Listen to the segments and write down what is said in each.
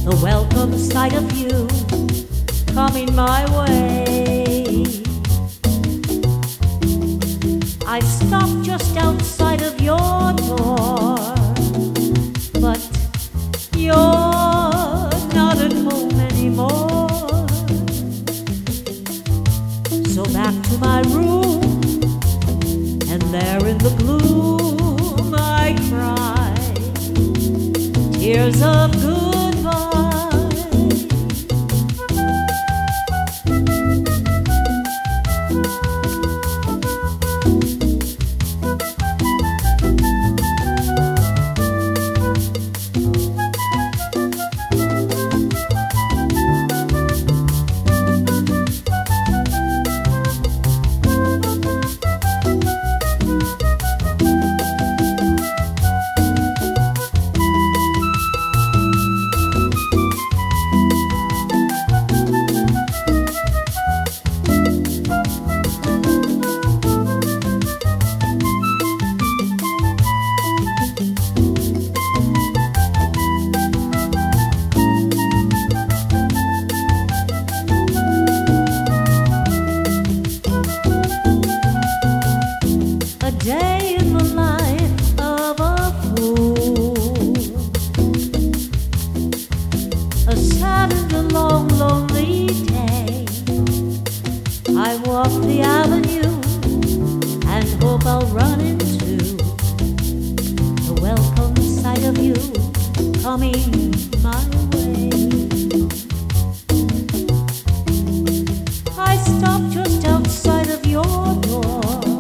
the welcome sight of you coming my way. I stopped just outside of your door, but you're not at home anymore. So back to my room, and there in the gloom I cry tears of goodbye. Day in the life of a fool, a sad and long, lonely day. I walk the avenue and hope I'll run into the welcome sight of you coming my way. I stopped just outside of your door.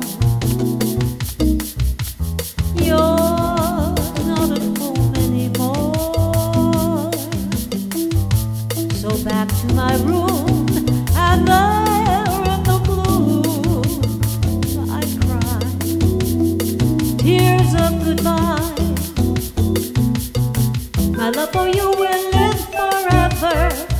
So back to my room, and there in the gloom I cry tears of goodbye. My love for you will live forever.